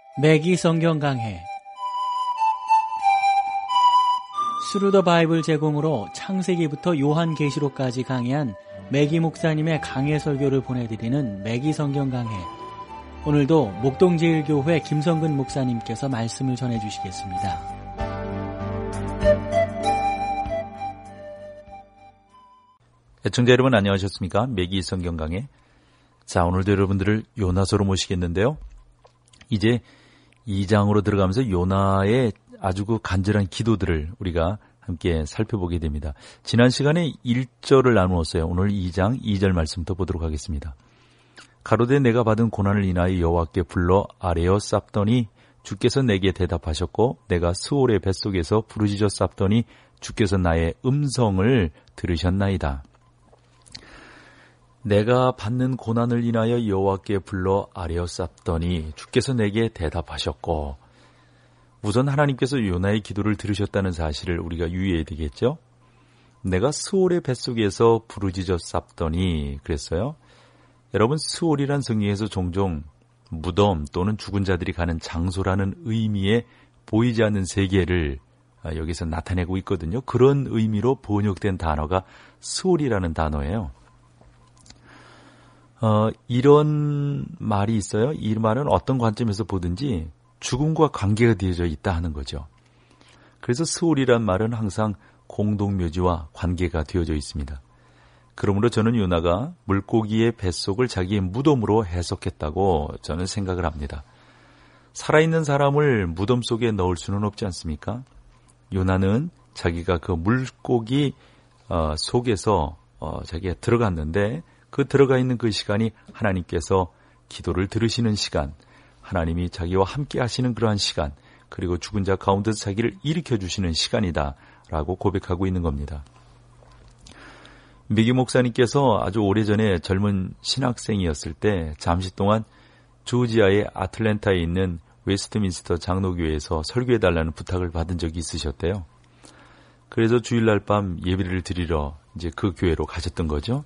매기 성경 강해 스루 더 바이블 제공으로 창세기부터 요한계시록까지 강해한 매기 목사님의 강해 설교를 보내드리는 매기 성경 강해. 오늘도 목동제일교회 김성근 목사님께서 말씀을 전해주시겠습니다. 애청자 여러분 안녕하셨습니까? 매기 성경 강해. 자, 오늘도 여러분들을 요나서로 모시겠는데요. 이제 2장으로 들어가면서 요나의 아주 그 간절한 기도들을 우리가 함께 살펴보게 됩니다. 지난 시간에 1절을 나누었어요. 오늘 2장 2절 말씀부터 보도록 하겠습니다. 가로되 내가 받은 고난을 인하여 여호와께 불러 아뢰어 쌉더니 주께서 내게 대답하셨고 내가 스올의 뱃속에서 부르짖어 쌉더니 주께서 나의 음성을 들으셨나이다. 내가 받는 고난을 인하여 여호와께 불러 아뢰어 쌉더니 주께서 내게 대답하셨고, 우선 하나님께서 요나의 기도를 들으셨다는 사실을 우리가 유의해야 되겠죠. 내가 스올의 뱃속에서 부르짖어 쌉더니 그랬어요. 여러분, 스올이란 성경에서 종종 무덤 또는 죽은 자들이 가는 장소라는 의미의 보이지 않는 세계를 여기서 나타내고 있거든요. 그런 의미로 번역된 단어가 스올이라는 단어예요. 이런 말이 있어요. 이 말은 어떤 관점에서 보든지 죽음과 관계가 되어져 있다 하는 거죠. 그래서 스올이란 말은 항상 공동묘지와 관계가 되어져 있습니다. 그러므로 저는 요나가 물고기의 뱃속을 자기의 무덤으로 해석했다고 저는 생각을 합니다. 살아있는 사람을 무덤 속에 넣을 수는 없지 않습니까? 요나는 자기가 그 물고기 속에서 자기가 들어갔는데 그 들어가 있는 그 시간이 하나님께서 기도를 들으시는 시간, 하나님이 자기와 함께 하시는 그러한 시간, 그리고 죽은 자 가운데서 자기를 일으켜 주시는 시간이다 라고 고백하고 있는 겁니다. 매기 목사님께서 아주 오래전에 젊은 신학생이었을 때 잠시 동안 조지아의 아틀랜타에 있는 웨스트민스터 장로교회에서 설교해달라는 부탁을 받은 적이 있으셨대요. 그래서 주일날 밤 예배를 드리러 이제 그 교회로 가셨던 거죠.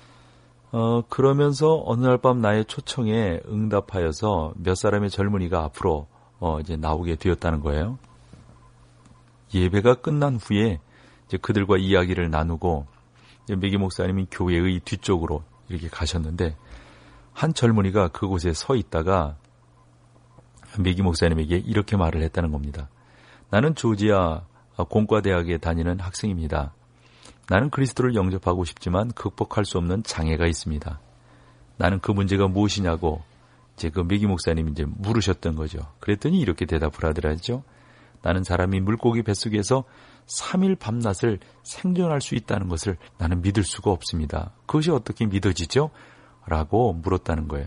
그러면서 어느 날 밤 나의 초청에 응답하여서 몇 사람의 젊은이가 앞으로 이제 나오게 되었다는 거예요. 예배가 끝난 후에 이제 그들과 이야기를 나누고 매기 목사님이 교회의 뒤쪽으로 이렇게 가셨는데 한 젊은이가 그곳에 서 있다가 매기 목사님에게 이렇게 말을 했다는 겁니다. 나는 조지아 공과대학에 다니는 학생입니다. 나는 그리스도를 영접하고 싶지만 극복할 수 없는 장애가 있습니다. 나는 그 문제가 무엇이냐고 이제 그 매기 목사님이 이제 물으셨던 거죠. 그랬더니 이렇게 대답을 하더라죠. 나는 사람이 물고기 뱃속에서 3일 밤낮을 생존할 수 있다는 것을 나는 믿을 수가 없습니다. 그것이 어떻게 믿어지죠? 라고 물었다는 거예요.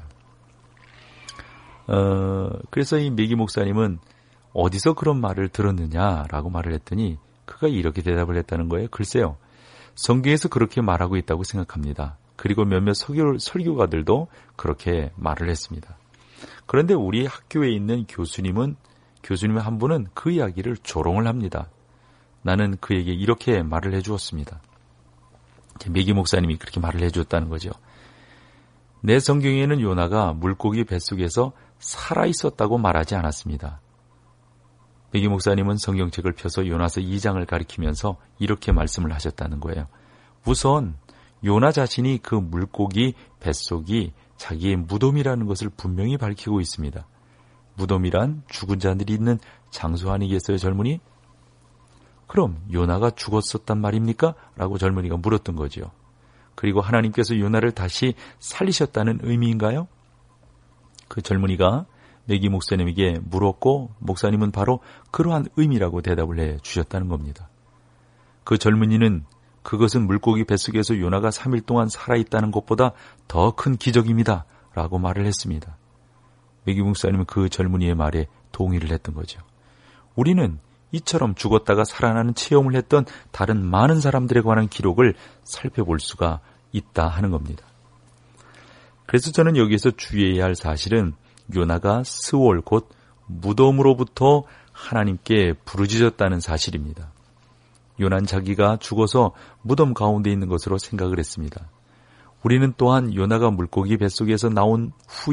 그래서 이 매기 목사님은 어디서 그런 말을 들었느냐라고 말을 했더니 그가 이렇게 대답을 했다는 거예요. 글쎄요. 성경에서 그렇게 말하고 있다고 생각합니다. 그리고 몇몇 설교가들도 그렇게 말을 했습니다. 그런데 우리 학교에 있는 교수님의 한 분은 그 이야기를 조롱을 합니다. 나는 그에게 이렇게 말을 해주었습니다. 매기 목사님이 그렇게 말을 해주었다는 거죠. 내 성경에는 요나가 물고기 뱃속에서 살아있었다고 말하지 않았습니다. 매기 목사님은 성경책을 펴서 요나서 2장을 가리키면서 이렇게 말씀을 하셨다는 거예요. 우선 요나 자신이 그 물고기 뱃속이 자기의 무덤이라는 것을 분명히 밝히고 있습니다. 무덤이란 죽은 자들이 있는 장소 아니겠어요, 젊은이? 그럼 요나가 죽었었단 말입니까? 라고 젊은이가 물었던 거죠. 그리고 하나님께서 요나를 다시 살리셨다는 의미인가요? 그 젊은이가 매기 목사님에게 물었고 목사님은 바로 그러한 의미라고 대답을 해 주셨다는 겁니다. 그 젊은이는 그것은 물고기 뱃속에서 요나가 3일 동안 살아있다는 것보다 더 큰 기적입니다 라고 말을 했습니다. 매기 목사님은 그 젊은이의 말에 동의를 했던 거죠. 우리는 이처럼 죽었다가 살아나는 체험을 했던 다른 많은 사람들에 관한 기록을 살펴볼 수가 있다 하는 겁니다. 그래서 저는 여기에서 주의해야 할 사실은 요나가 스올 곧 무덤으로부터 하나님께 부르짖었다는 사실입니다. 요나는 자기가 죽어서 무덤 가운데 있는 것으로 생각을 했습니다. 우리는 또한 요나가 물고기 뱃속에서 나온 후에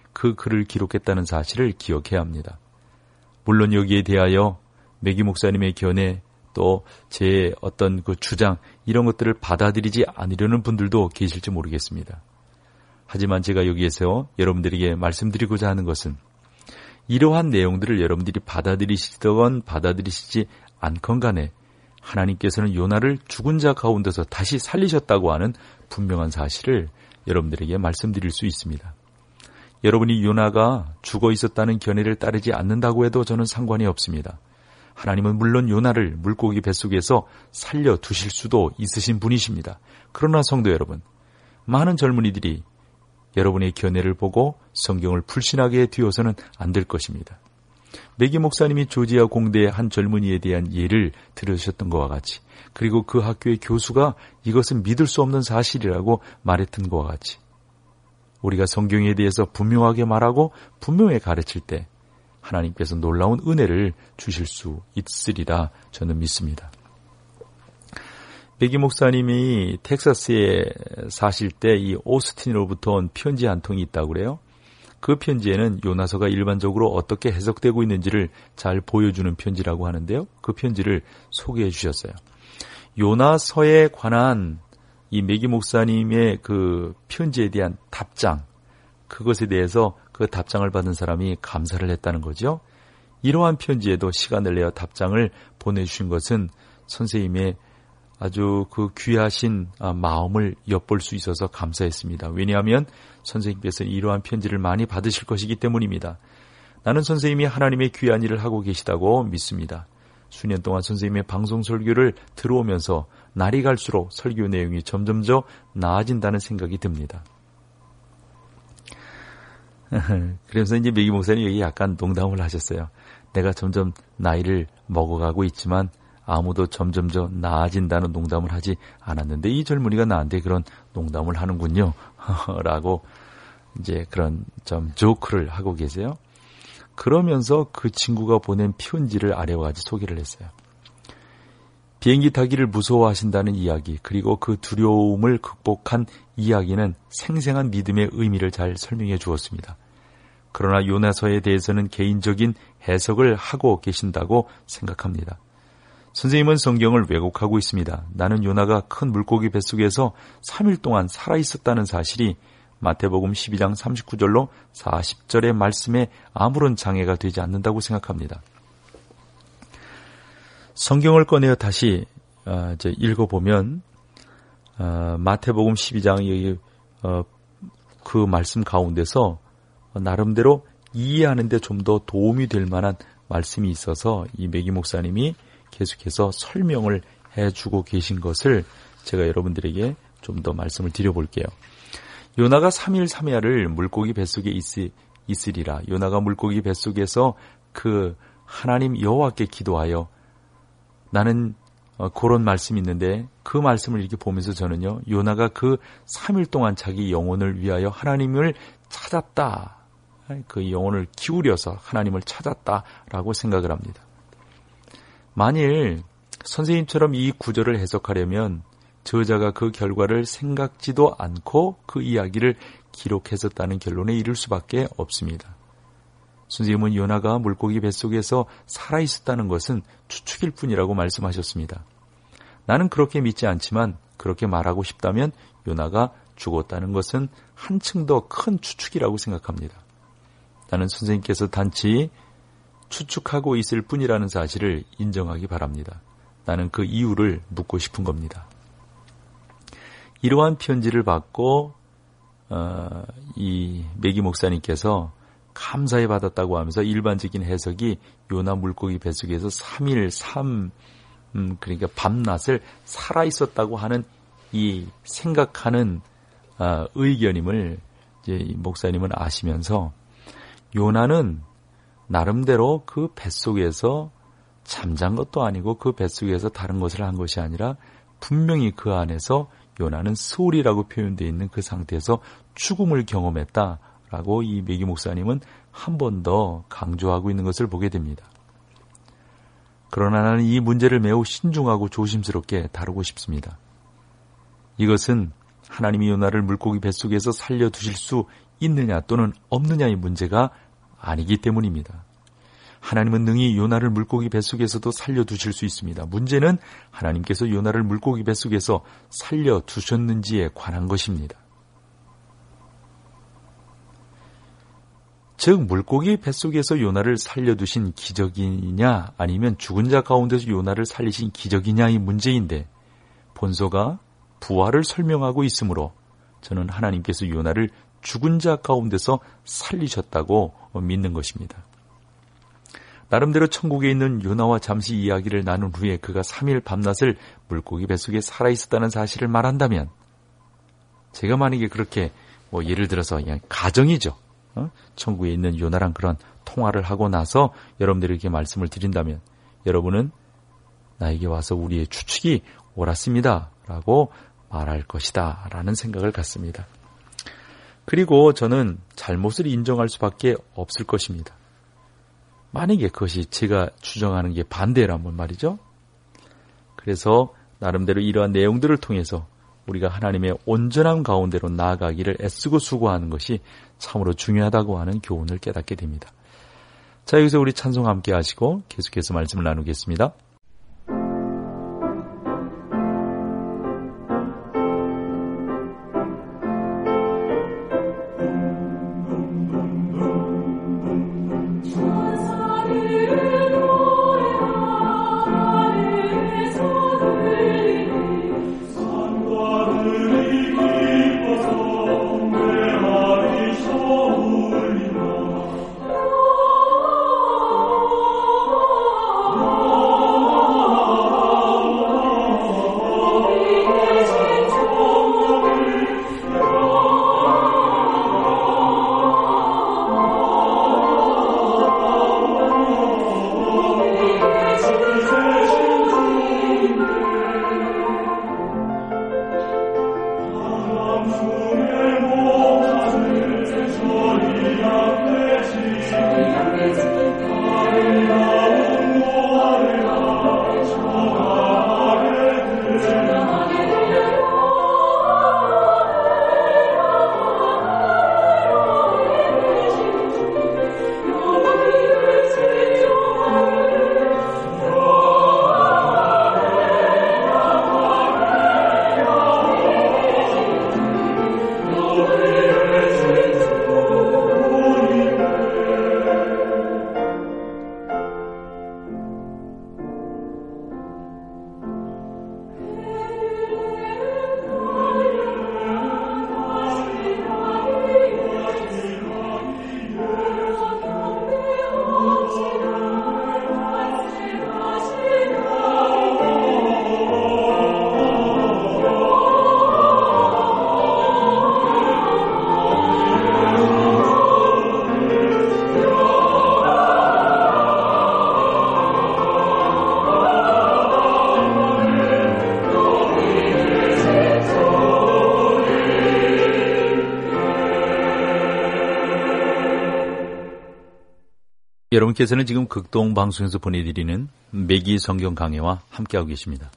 그 글을 기록했다는 사실을 기억해야 합니다. 물론 여기에 대하여 매기 목사님의 견해 또 제 어떤 그 주장 이런 것들을 받아들이지 않으려는 분들도 계실지 모르겠습니다. 하지만 제가 여기에서 여러분들에게 말씀드리고자 하는 것은 이러한 내용들을 여러분들이 받아들이시건 받아들이시지 않건 간에 하나님께서는 요나를 죽은 자 가운데서 다시 살리셨다고 하는 분명한 사실을 여러분들에게 말씀드릴 수 있습니다. 여러분이 요나가 죽어 있었다는 견해를 따르지 않는다고 해도 저는 상관이 없습니다. 하나님은 물론 요나를 물고기 뱃속에서 살려두실 수도 있으신 분이십니다. 그러나 성도 여러분, 많은 젊은이들이 여러분의 견해를 보고 성경을 불신하게 뒤어서는 안 될 것입니다. 매기 목사님이 조지아 공대의 한 젊은이에 대한 예를 들으셨던 것과 같이, 그리고 그 학교의 교수가 이것은 믿을 수 없는 사실이라고 말했던 것과 같이, 우리가 성경에 대해서 분명하게 말하고 분명히 가르칠 때 하나님께서 놀라운 은혜를 주실 수 있으리라 저는 믿습니다. 매기 목사님이 텍사스에 사실 때 이 오스틴으로부터 온 편지 한 통이 있다고 그래요. 그 편지에는 요나서가 일반적으로 어떻게 해석되고 있는지를 잘 보여주는 편지라고 하는데요. 그 편지를 소개해 주셨어요. 요나서에 관한 이 매기 목사님의 그 편지에 대한 답장, 그것에 대해서 그 답장을 받은 사람이 감사를 했다는 거죠. 이러한 편지에도 시간을 내어 답장을 보내주신 것은 선생님의 아주 그 귀하신 마음을 엿볼 수 있어서 감사했습니다. 왜냐하면 선생님께서는 이러한 편지를 많이 받으실 것이기 때문입니다. 나는 선생님이 하나님의 귀한 일을 하고 계시다고 믿습니다. 수년 동안 선생님의 방송 설교를 들어오면서 날이 갈수록 설교 내용이 점점 더 나아진다는 생각이 듭니다. 그래서 이제 매기 목사님이 여기 약간 농담을 하셨어요. 내가 점점 나이를 먹어가고 있지만 아무도 점점 더 나아진다는 농담을 하지 않았는데 이 젊은이가 나한테 그런 농담을 하는군요. 라고 이제 그런 좀 조크를 하고 계세요. 그러면서 그 친구가 보낸 편지를 아래와 같이 소개를 했어요. 비행기 타기를 무서워하신다는 이야기, 그리고 그 두려움을 극복한 이야기는 생생한 믿음의 의미를 잘 설명해 주었습니다. 그러나 요나서에 대해서는 개인적인 해석을 하고 계신다고 생각합니다. 선생님은 성경을 왜곡하고 있습니다. 나는 요나가 큰 물고기 뱃속에서 3일 동안 살아있었다는 사실이 마태복음 12장 39절로 40절의 말씀에 아무런 장애가 되지 않는다고 생각합니다. 성경을 꺼내어 다시 읽어보면 마태복음 12장 그 말씀 가운데서 나름대로 이해하는 데 좀 더 도움이 될 만한 말씀이 있어서 이 매기 목사님이 계속해서 설명을 해주고 계신 것을 제가 여러분들에게 좀 더 말씀을 드려볼게요. 요나가 3일 3야를 물고기 뱃속에 있으리라. 요나가 물고기 뱃속에서 그 하나님 여호와께 기도하여, 나는 그런 말씀이 있는데 그 말씀을 이렇게 보면서 저는요, 요나가 그 3일 동안 자기 영혼을 위하여 하나님을 찾았다, 그 영혼을 기울여서 하나님을 찾았다라고 생각을 합니다. 만일 선생님처럼 이 구절을 해석하려면 저자가 그 결과를 생각지도 않고 그 이야기를 기록했었다는 결론에 이를 수밖에 없습니다. 선생님은 요나가 물고기 뱃속에서 살아있었다는 것은 추측일 뿐이라고 말씀하셨습니다. 나는 그렇게 믿지 않지만 그렇게 말하고 싶다면 요나가 죽었다는 것은 한층 더 큰 추측이라고 생각합니다. 나는 선생님께서 단지 추측하고 있을 뿐이라는 사실을 인정하기 바랍니다. 나는 그 이유를 묻고 싶은 겁니다. 이러한 편지를 받고 이 매기 목사님께서 감사히 받았다고 하면서 일반적인 해석이 요나 물고기 뱃속에서 3일 그러니까 밤낮을 살아있었다고 하는 이 생각하는 의견임을 이제 이 목사님은 아시면서, 요나는 나름대로 그 뱃속에서 잠잔 것도 아니고 그 뱃속에서 다른 것을 한 것이 아니라 분명히 그 안에서 요나는 스올이라고 표현되어 있는 그 상태에서 죽음을 경험했다라고 이 매기 목사님은 한 번 더 강조하고 있는 것을 보게 됩니다. 그러나 나는 이 문제를 매우 신중하고 조심스럽게 다루고 싶습니다. 이것은 하나님이 요나를 물고기 뱃속에서 살려두실 수 있느냐 또는 없느냐의 문제가 아니기 때문입니다. 하나님은 능히 요나를 물고기 뱃속에서도 살려두실 수 있습니다. 문제는 하나님께서 요나를 물고기 뱃속에서 살려두셨는지에 관한 것입니다. 즉 물고기 뱃속에서 요나를 살려두신 기적이냐 아니면 죽은 자 가운데서 요나를 살리신 기적이냐의 문제인데 본서가 부활을 설명하고 있으므로 저는 하나님께서 요나를 죽은 자 가운데서 살리셨다고 믿는 것입니다. 나름대로 천국에 있는 요나와 잠시 이야기를 나눈 후에 그가 3일 밤낮을 물고기 뱃속에 살아있었다는 사실을 말한다면 제가 만약에 그렇게 예를 들어서 그냥 가정이죠. 천국에 있는 요나랑 그런 통화를 하고 나서 여러분들에게 말씀을 드린다면 여러분은 나에게 와서 우리의 추측이 옳았습니다 라고 말할 것이다 라는 생각을 갖습니다. 그리고 저는 잘못을 인정할 수밖에 없을 것입니다. 만약에 그것이 제가 주장하는 게 반대라면 말이죠. 그래서 나름대로 이러한 내용들을 통해서 우리가 하나님의 온전한 가운데로 나아가기를 애쓰고 수고하는 것이 참으로 중요하다고 하는 교훈을 깨닫게 됩니다. 자, 여기서 우리 찬송 함께 하시고 계속해서 말씀을 나누겠습니다. 여러분께서는 지금 극동방송에서 보내드리는 매기 성경 강해와 함께하고 계십니다.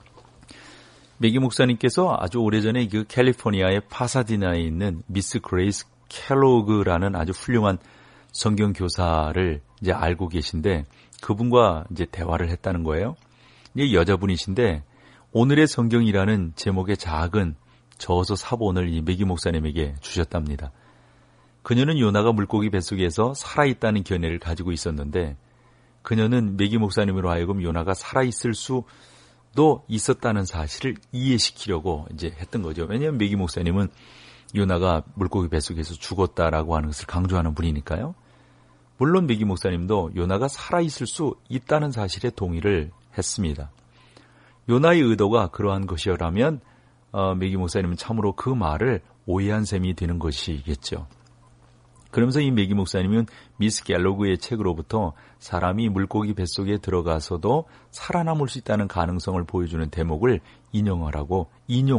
매기 목사님께서 아주 오래전에 그 캘리포니아의 파사디나에 있는 미스 그레이스 켈로그라는 아주 훌륭한 성경 교사를 이제 알고 계신데 그분과 이제 대화를 했다는 거예요. 이 여자분이신데 오늘의 성경이라는 제목의 작은 저서 사본을 이 매기 목사님에게 주셨답니다. 그녀는 요나가 물고기 뱃속에서 살아있다는 견해를 가지고 있었는데 그녀는 매기 목사님으로 하여금 요나가 살아있을 수도 있었다는 사실을 이해시키려고 이제 했던 거죠. 왜냐하면 매기 목사님은 요나가 물고기 뱃속에서 죽었다라고 하는 것을 강조하는 분이니까요. 물론 매기 목사님도 요나가 살아있을 수 있다는 사실에 동의를 했습니다. 요나의 의도가 그러한 것이라면 매기 목사님은 참으로 그 말을 오해한 셈이 되는 것이겠죠. 그러면서 이 매기 목사님은 미스 갤로그의 책으로부터 사람이 물고기 뱃속에 들어가서도 살아남을 수 있다는 가능성을 보여주는 대목을 인용하려고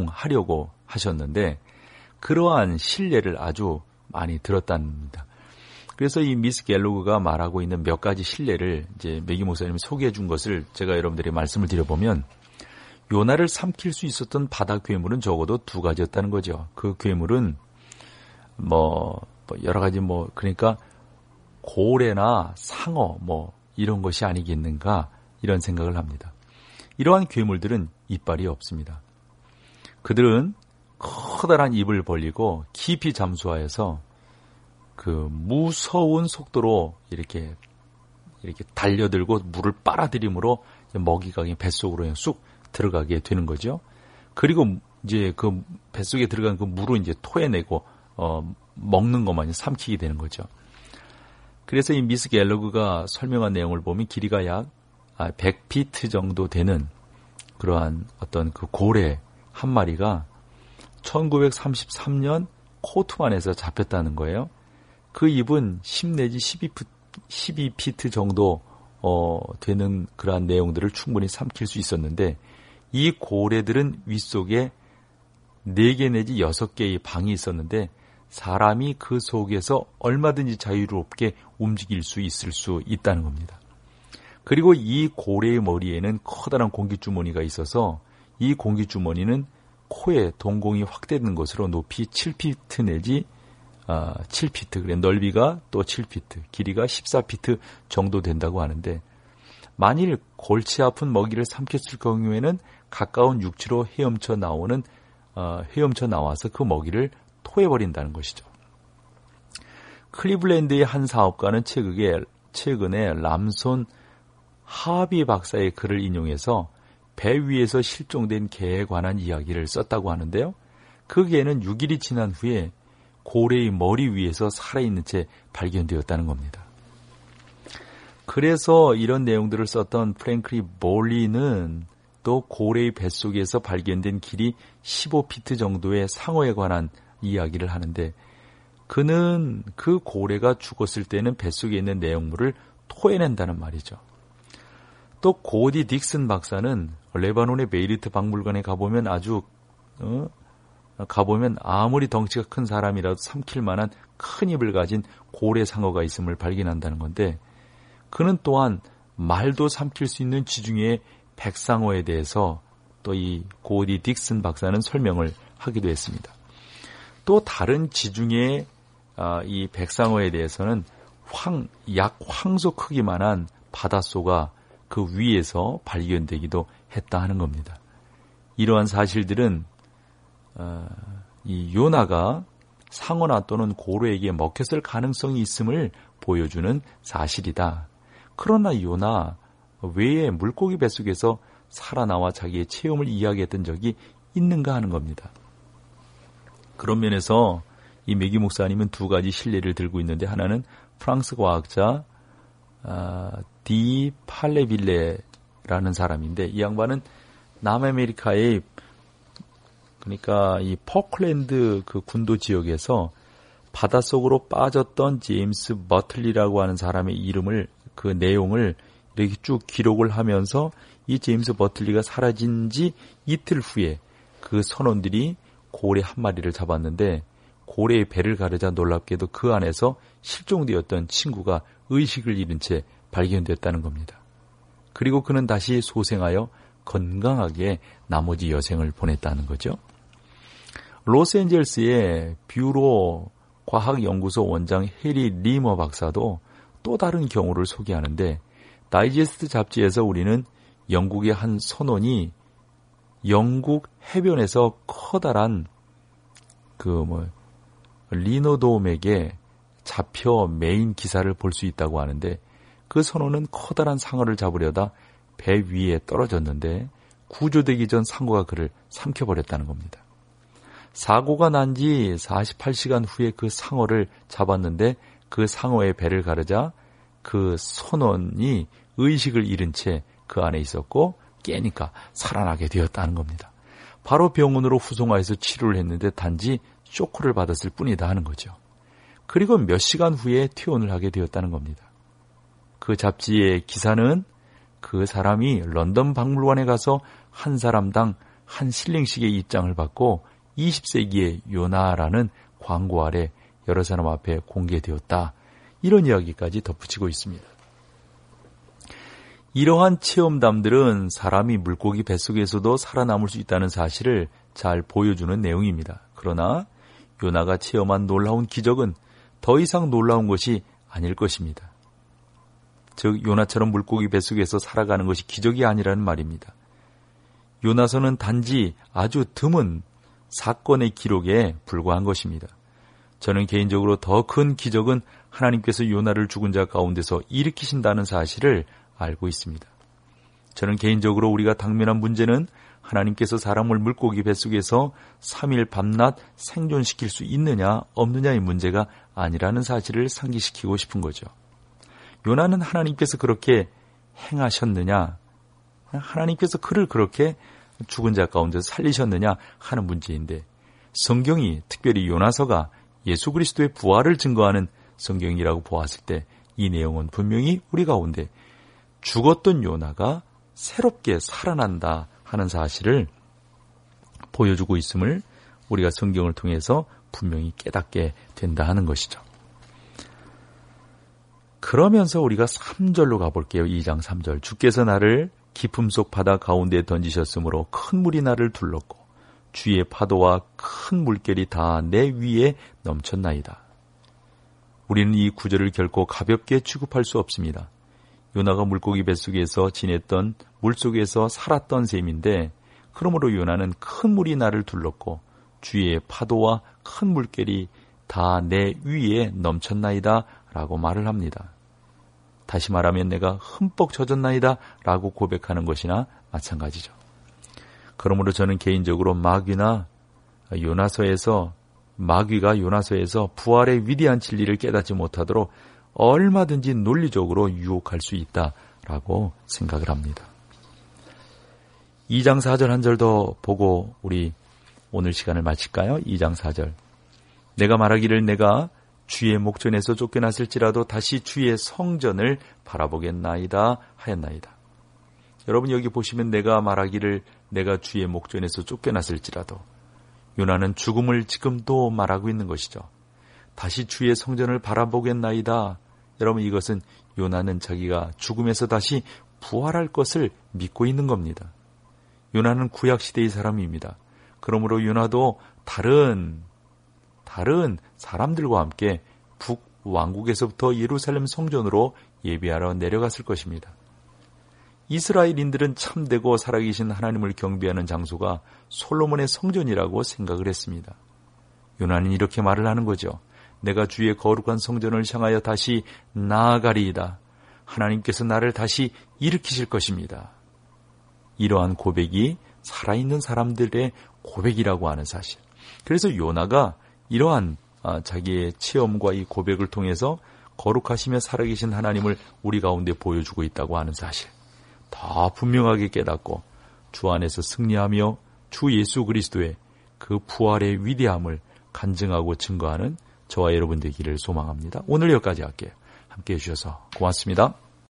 하셨는데 그러한 신뢰를 아주 많이 들었답니다. 그래서 이 미스 갤로그가 말하고 있는 몇 가지 신뢰를 이제 매기 목사님이 소개해 준 것을 제가 여러분들에게 말씀을 드려보면 요나를 삼킬 수 있었던 바다 괴물은 적어도 두 가지였다는 거죠. 그 괴물은 여러 가지 그러니까 고래나 상어 이런 것이 아니겠는가 이런 생각을 합니다. 이러한 괴물들은 이빨이 없습니다. 그들은 커다란 입을 벌리고 깊이 잠수하여서 그 무서운 속도로 이렇게 달려들고 물을 빨아들임으로 먹이가 뱃속으로 쑥 들어가게 되는 거죠. 그리고 이제 그 뱃속에 들어간 그 물을 이제 토해내고 먹는 것만 삼키게 되는 거죠. 그래서 이 미스 갤러그가 설명한 내용을 보면 길이가 약 100피트 정도 되는 그러한 어떤 그 고래 한 마리가 1933년 코트만에서 잡혔다는 거예요. 그 입은 10 내지 12피트 정도 되는 그러한 내용들을 충분히 삼킬 수 있었는데 이 고래들은 윗속에 4개 내지 6개의 방이 있었는데 사람이 그 속에서 얼마든지 자유롭게 움직일 수 있을 수 있다는 겁니다. 그리고 이 고래의 머리에는 커다란 공기주머니가 있어서 이 공기주머니는 코에 동공이 확대된 것으로 높이 7피트 내지 7피트, 그래 넓이가 또 7피트, 길이가 14피트 정도 된다고 하는데 만일 골치 아픈 먹이를 삼켰을 경우에는 가까운 육지로 헤엄쳐 나와서 그 먹이를 토해버린다는 것이죠. 클리블랜드의 한 사업가는 최근에 람손 하비 박사의 글을 인용해서 배 위에서 실종된 개에 관한 이야기를 썼다고 하는데요. 그 개는 6일이 지난 후에 고래의 머리 위에서 살아있는 채 발견되었다는 겁니다. 그래서 이런 내용들을 썼던 프랭클리 볼리는 또 고래의 뱃속에서 발견된 길이 15피트 정도의 상어에 관한 이야기를 하는데 그는 그 고래가 죽었을 때는 뱃속에 있는 내용물을 토해낸다는 말이죠. 또 고디 딕슨 박사는 레바논의 베이리트 박물관에 가보면 아무리 덩치가 큰 사람이라도 삼킬 만한 큰 입을 가진 고래 상어가 있음을 발견한다는 건데 그는 또한 말도 삼킬 수 있는 지중해의 백상어에 대해서 또 이 고디 딕슨 박사는 설명을 하기도 했습니다. 또 다른 지중해의 이 백상어에 대해서는 약 황소 크기만한 바닷소가 그 위에서 발견되기도 했다 하는 겁니다. 이러한 사실들은 이 요나가 상어나 또는 고래에게 먹혔을 가능성이 있음을 보여주는 사실이다. 그러나 요나 외에 물고기 뱃속에서 살아나와 자기의 체험을 이야기했던 적이 있는가 하는 겁니다. 그런 면에서 이 매기 목사님은 두 가지 신뢰를 들고 있는데 하나는 프랑스 과학자 디 팔레빌레라는 사람인데 이 양반은 남아메리카의 그러니까 이 포클랜드 그 군도 지역에서 바닷속으로 빠졌던 제임스 버틀리라고 하는 사람의 이름을 그 내용을 이렇게 쭉 기록을 하면서 이 제임스 버틀리가 사라진 지 이틀 후에 그 선원들이 고래 한 마리를 잡았는데 고래의 배를 가르자 놀랍게도 그 안에서 실종되었던 친구가 의식을 잃은 채 발견됐다는 겁니다. 그리고 그는 다시 소생하여 건강하게 나머지 여생을 보냈다는 거죠. 로스앤젤스의 뷰로 과학연구소 원장 해리 리머 박사도 또 다른 경우를 소개하는데 다이제스트 잡지에서 우리는 영국의 한 선원이 영국 해변에서 커다란 리노돔에게 잡혀 메인 기사를 볼 수 있다고 하는데 그 선원은 커다란 상어를 잡으려다 배 위에 떨어졌는데 구조되기 전 상어가 그를 삼켜버렸다는 겁니다. 사고가 난 지 48시간 후에 그 상어를 잡았는데 그 상어의 배를 가르자 그 선원이 의식을 잃은 채 그 안에 있었고 깨니까 살아나게 되었다는 겁니다. 바로 병원으로 후송하여서 치료를 했는데 단지 쇼크를 받았을 뿐이다 하는 거죠. 그리고 몇 시간 후에 퇴원을 하게 되었다는 겁니다. 그 잡지의 기사는 그 사람이 런던 박물관에 가서 한 사람당 한 실링씩의 입장을 받고 20세기의 요나라는 광고 아래 여러 사람 앞에 공개되었다. 이런 이야기까지 덧붙이고 있습니다. 이러한 체험담들은 사람이 물고기 뱃속에서도 살아남을 수 있다는 사실을 잘 보여주는 내용입니다. 그러나 요나가 체험한 놀라운 기적은 더 이상 놀라운 것이 아닐 것입니다. 즉 요나처럼 물고기 뱃속에서 살아가는 것이 기적이 아니라는 말입니다. 요나서는 단지 아주 드문 사건의 기록에 불과한 것입니다. 저는 개인적으로 더 큰 기적은 하나님께서 요나를 죽은 자 가운데서 일으키신다는 사실을 알고 있습니다. 저는 개인적으로 우리가 당면한 문제는 하나님께서 사람을 물고기 뱃속에서 3일 밤낮 생존시킬 수 있느냐 없느냐의 문제가 아니라는 사실을 상기시키고 싶은 거죠. 요나는 하나님께서 그렇게 행하셨느냐, 하나님께서 그를 그렇게 죽은 자 가운데서 살리셨느냐 하는 문제인데, 성경이 특별히 요나서가 예수 그리스도의 부활을 증거하는 성경이라고 보았을 때 이 내용은 분명히 우리 가운데 죽었던 요나가 새롭게 살아난다 하는 사실을 보여주고 있음을 우리가 성경을 통해서 분명히 깨닫게 된다 하는 것이죠. 그러면서 우리가 3절로 가볼게요. 2장 3절. 주께서 나를 깊음 속 바다 가운데에 던지셨으므로 큰 물이 나를 둘렀고 주의 파도와 큰 물결이 다 내 위에 넘쳤나이다. 우리는 이 구절을 결코 가볍게 취급할 수 없습니다. 요나가 물고기 뱃속에서 지냈던 물속에서 살았던 셈인데, 그러므로 요나는 큰 물이 나를 둘렀고 주의 파도와 큰 물결이 다 내 위에 넘쳤나이다 라고 말을 합니다. 다시 말하면 내가 흠뻑 젖었나이다 라고 고백하는 것이나 마찬가지죠. 그러므로 저는 개인적으로 마귀가 요나서에서 부활의 위대한 진리를 깨닫지 못하도록 얼마든지 논리적으로 유혹할 수 있다라고 생각을 합니다. 2장 4절 한 절 더 보고 우리 오늘 시간을 마칠까요? 2장 4절. 내가 말하기를 내가 주의 목전에서 쫓겨났을지라도 다시 주의 성전을 바라보겠나이다 하였나이다. 여러분 여기 보시면 내가 말하기를 내가 주의 목전에서 쫓겨났을지라도, 요나는 죽음을 지금도 말하고 있는 것이죠. 다시 주의 성전을 바라보겠나이다. 여러분 이것은 요나는 자기가 죽음에서 다시 부활할 것을 믿고 있는 겁니다. 요나는 구약시대의 사람입니다. 그러므로 요나도 다른 사람들과 함께 북왕국에서부터 예루살렘 성전으로 예배하러 내려갔을 것입니다. 이스라엘인들은 참되고 살아계신 하나님을 경배하는 장소가 솔로몬의 성전이라고 생각을 했습니다. 요나는 이렇게 말을 하는 거죠. 내가 주의 거룩한 성전을 향하여 다시 나아가리이다. 하나님께서 나를 다시 일으키실 것입니다. 이러한 고백이 살아있는 사람들의 고백이라고 하는 사실. 그래서 요나가 이러한 자기의 체험과 이 고백을 통해서 거룩하시며 살아계신 하나님을 우리 가운데 보여주고 있다고 하는 사실 더 분명하게 깨닫고 주 안에서 승리하며 주 예수 그리스도의 그 부활의 위대함을 간증하고 증거하는 저와 여러분 되기를 소망합니다. 오늘 여기까지 할게요. 함께해 주셔서 고맙습니다.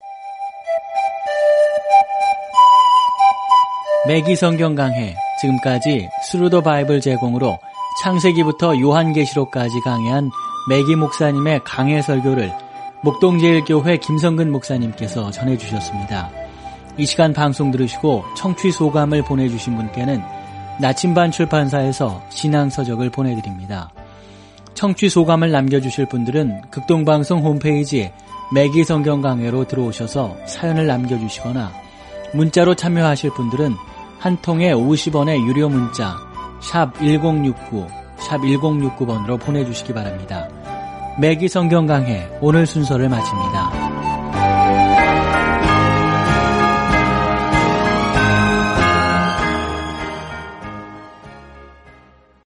매기 성경 강해, 지금까지 스루 더 바이블 제공으로 창세기부터 요한계시록까지 강해한 매기 목사님의 강해 설교를 목동제일교회 김성근 목사님께서 전해주셨습니다. 이 시간 방송 들으시고 청취 소감을 보내주신 분께는 나침반 출판사에서 신앙서적을 보내드립니다. 청취 소감을 남겨주실 분들은 극동방송 홈페이지에 매기 성경 강해로 들어오셔서 사연을 남겨주시거나, 문자로 참여하실 분들은 한 통에 50원의 유료 문자 샵 1069, 샵 1069번으로 보내주시기 바랍니다. 매기 성경 강해 오늘 순서를 마칩니다.